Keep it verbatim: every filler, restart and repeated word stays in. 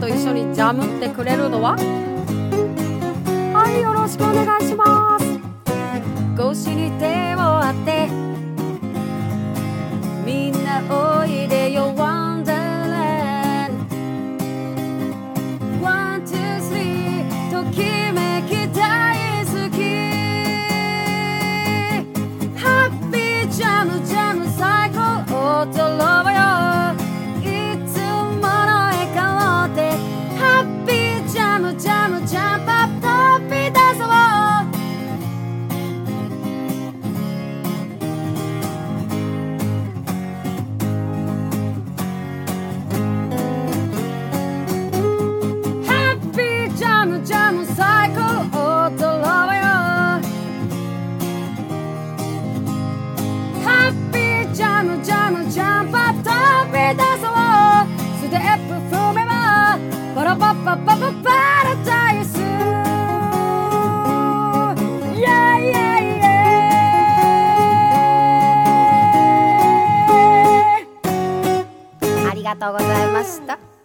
と一緒にジャムってくれるのは、はい、よろしくお願いします。腰に手を当て、みんなおいでよワンダーランド。ワン、ツー、スリー、ときめき大好き。ハッピージャムジャム最高、踊ろうよいつもの笑顔で。ハッピージャムジャムジャンプアップ飛び出そう。ジャム最高、踊ろうよ。ハッピージャムジャムジャンプアップ飛び出そう。ステップ踏めばパラパッパッパッパパラダイス。イェイイェイイェイ。ありがとうございました。